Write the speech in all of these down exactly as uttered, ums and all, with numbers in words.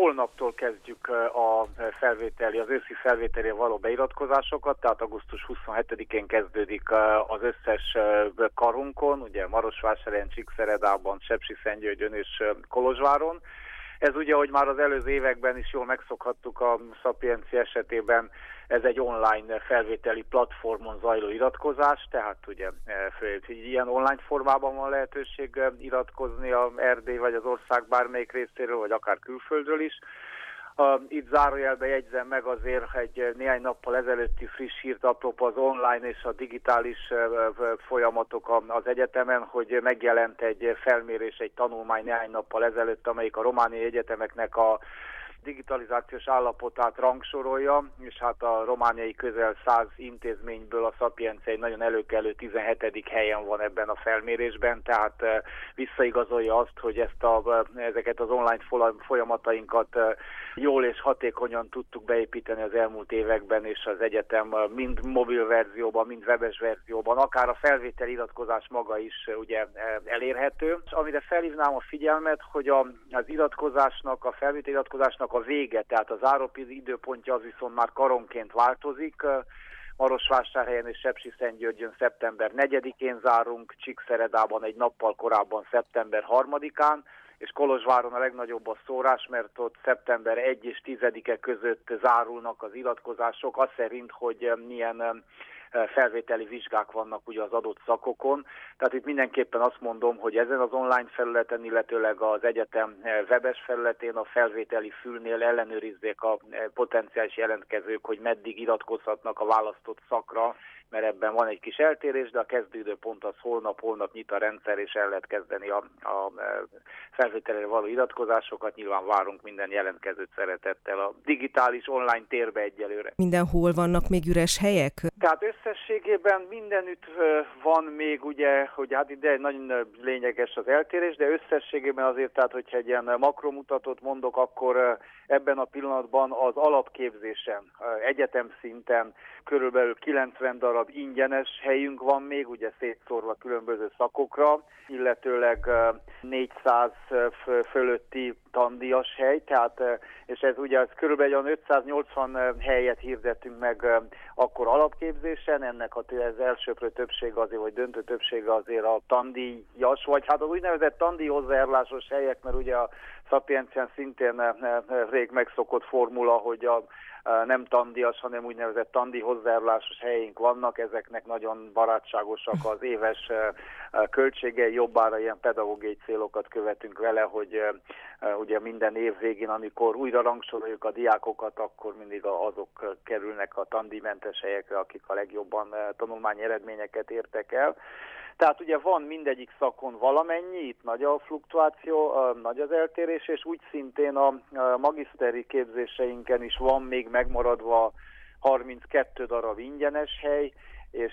holnaptól kezdjük a felvételi, az őszi felvételére való beiratkozásokat, tehát augusztus huszonhetedikén kezdődik az összes karunkon, ugye Marosvásárhelyen, Csíkszeredában, Sepsiszentgyörgyön és Kolozsváron. Ez ugye, ahogy már az előző években is jól megszokhattuk a Szapiencia esetében, ez egy online felvételi platformon zajló iratkozás, tehát ugye ilyen online formában van lehetőség iratkozni a Erdély vagy az ország bármelyik részéről, vagy akár külföldről is. Itt zárójelbe jegyzem meg azért egy néhány nappal ezelőtti friss hírt apropó az online és a digitális folyamatok az egyetemen, hogy megjelent egy felmérés, egy tanulmány néhány nappal ezelőtt, amelyik a romániai egyetemeknek a digitalizációs állapotát rangsorolja, és hát a romániai közel száz intézményből a Szapiencia egy nagyon előkelő tizenhetedik helyen van ebben a felmérésben, tehát visszaigazolja azt, hogy ezt a, ezeket az online folyamatainkat jól és hatékonyan tudtuk beépíteni az elmúlt években, és az egyetem mind mobil verzióban, mind webes verzióban, akár a felvétel iratkozás maga is ugye elérhető. És amire felhívnám a figyelmet, hogy a, az iratkozásnak, a felvétel iratkozásnak a vége, tehát az zárópid időpontja az viszont már karonként változik. Marosvásárhelyen és Sepsiszentgyörgyön szeptember negyedikén zárunk, Csíkszeredában egy nappal korábban szeptember harmadikán, és Kolozsváron a legnagyobb a szórás, mert ott szeptember elsején és tizedike között zárulnak az iratkozások, az szerint, hogy milyen felvételi vizsgák vannak ugye az adott szakokon. Tehát itt mindenképpen azt mondom, hogy ezen az online felületen, illetőleg az egyetem webes felületén a felvételi fülnél ellenőrizzék a potenciális jelentkezők, hogy meddig iratkozhatnak a választott szakra, mert ebben van egy kis eltérés, de a kezdőidőpont az holnap, holnap nyit a rendszer, és el lehet kezdeni a, a felvételre való iratkozásokat. Nyilván várunk minden jelentkezőt szeretettel a digitális online térbe egyelőre. Mindenhol vannak még üres helyek? Tehát összességében mindenütt van még, ugye, hogy hát ide nagyon lényeges az eltérés, de összességében azért, tehát hogyha egy ilyen makromutatót mondok, akkor ebben a pillanatban az alapképzésen, egyetem szinten körülbelül kilencven darab ingyenes helyünk van még, ugye szétszórva különböző szakokra, illetőleg négyszáz fölötti tandíjas hely, tehát, és ez ugye ez körülbelül ötszáznyolcvan helyet hirdettünk meg akkor alapképzésen, ennek az elsőprő többsége azért, vagy döntő többsége azért a tandíjas, vagy hát az úgynevezett tandíj hozzájárulásos helyek, mert ugye a Szapiencián szintén rég megszokott formula, hogy a nem tandíjas, hanem úgynevezett tandíj hozzájárulásos helyeink vannak, ezeknek nagyon barátságosak az éves költségei, jobbára ilyen pedagógiai célokat követünk vele, hogy ugye minden év végén, amikor újra rangsoroljuk a diákokat, akkor mindig azok kerülnek a tandíjmentes helyekre, akik a legjobban tanulmányi eredményeket értek el. Tehát ugye van mindegyik szakon valamennyi, itt nagy a fluktuáció, nagy az eltérés, és úgy szintén a magiszteri képzéseinken is van még megmaradva harminckettő darab ingyenes hely, és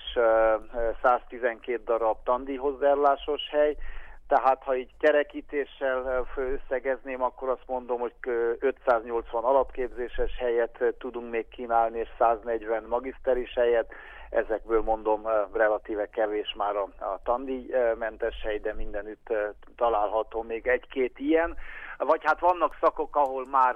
száztizenkét darab tandíj hozzájárulásos hely. Tehát ha így kerekítéssel összegezném, akkor azt mondom, hogy ötszáznyolcvan alapképzéses helyet tudunk még kínálni, és száznegyven magiszteris helyet. Ezekből mondom relatíve kevés már a, a tandíjmentes hely, de mindenütt található még egy-két ilyen. Vagy hát vannak szakok, ahol már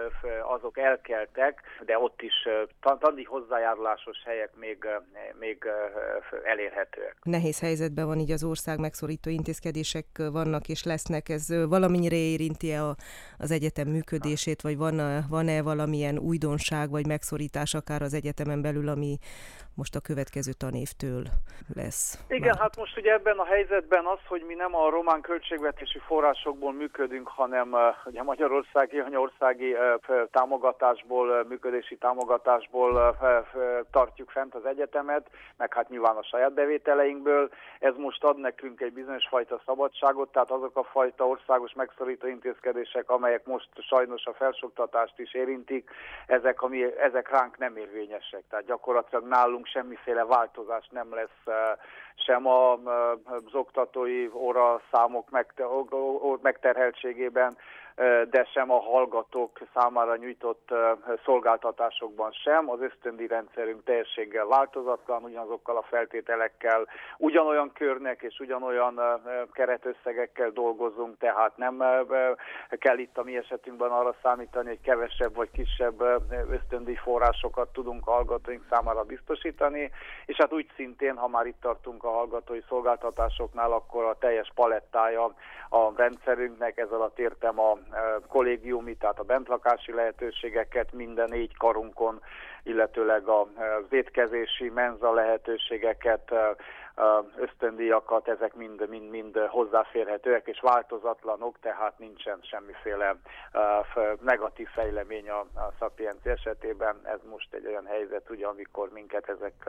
azok elkeltek, de ott is tandíj hozzájárulásos helyek még, még elérhetőek. Nehéz helyzetben van így az ország, megszorító intézkedések vannak és lesznek. Ez valamennyire érinti-e az egyetem működését, vagy van, van-e valamilyen újdonság vagy megszorítás akár az egyetemen belül, ami most a következő tanévtől lesz? Igen, már. Hát most ugye ebben a helyzetben az, hogy mi nem a román költségvetési forrásokból működünk, hanem ugye a magyarországi, anyországi támogatásból, működési támogatásból tartjuk fent az egyetemet, meg hát nyilván a saját bevételeinkből. Ez most ad nekünk egy bizonyos fajta szabadságot, tehát azok a fajta országos megszorító intézkedések, amelyek most sajnos a felsőoktatást is érintik, ezek, ami, ezek ránk nem érvényesek. Tehát gyakorlatilag nálunk semmiféle változás nem lesz sem az oktatói óraszámok megterheltségében, de sem a hallgatók számára nyújtott szolgáltatásokban sem. Az ösztöndíjrendszerünk teljességgel változatlan, ugyanazokkal a feltételekkel, ugyanolyan körnek és ugyanolyan keretösszegekkel dolgozunk, tehát nem kell itt a mi esetünkben arra számítani, hogy kevesebb vagy kisebb ösztöndíj forrásokat tudunk a hallgatóink számára biztosítani, és hát úgy szintén, ha már itt tartunk a hallgatói szolgáltatásoknál, akkor a teljes palettája a rendszerünknek, ez alatt értem a kollégiumi, tehát a bentlakási lehetőségeket minden négy karunkon, illetőleg az étkezési, menza lehetőségeket, ösztöndíjakat, ezek mind, mind, mind hozzáférhetőek és változatlanok, tehát nincsen semmiféle negatív fejlemény a, a Sapientia esetében. Ez most egy olyan helyzet, ugye, amikor minket ezek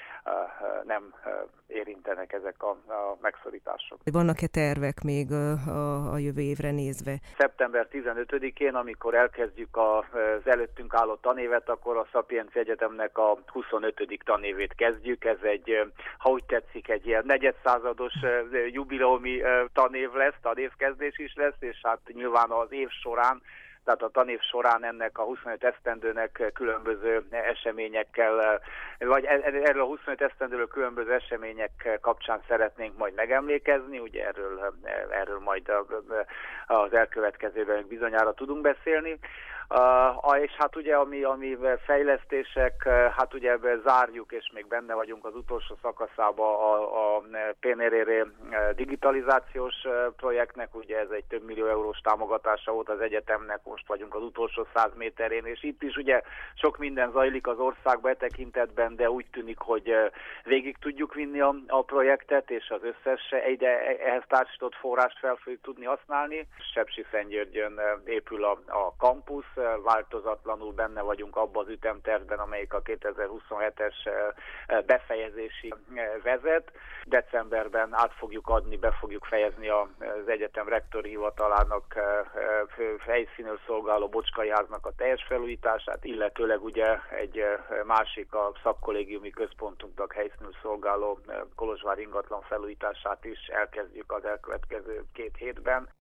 nem érintenek, ezek a, a megszorítások. Vannak-e tervek még a, a, a jövő évre nézve? szeptember tizenötödikén, amikor elkezdjük az előttünk álló tanévet, akkor a Sapientia Egyetemnek a huszonötödik tanévét kezdjük. Ez egy, ha úgy tetszik, egy ilyen negyedszázados jubileumi tanév lesz, tanévkezdés is lesz, és hát nyilván az év során, tehát a tanév során ennek a huszonöt esztendőnek különböző eseményekkel, vagy erről a huszonöt esztendőről különböző események kapcsán szeretnénk majd megemlékezni, ugye erről, erről majd az elkövetkezőben bizonyára tudunk beszélni. Uh, és hát ugye ami, ami fejlesztések, hát ugye zárjuk, és még benne vagyunk az utolsó szakaszába a, a pé en er er digitalizációs projektnek, ugye ez egy több millió eurós támogatása volt az egyetemnek, most vagyunk az utolsó száz méterén, és itt is ugye sok minden zajlik az országban e tekintetben, de úgy tűnik, hogy végig tudjuk vinni a, a projektet, és az összes egyre ehhez társított forrást fel fogjuk tudni használni. Sepsiszentgyörgyön épül a, a kampusz, változatlanul benne vagyunk abban az ütemtervben, amelyik a kétezer-huszonhetes befejezési vezet. Decemberben át fogjuk adni, be fogjuk fejezni az egyetem rektori hivatalának helyszínről szolgáló Bocskai háznak a teljes felújítását, illetőleg ugye egy másik, a szakkollégiumi központunknak helyszínről szolgáló Kolozsvár ingatlan felújítását is elkezdjük az elkövetkező két hétben.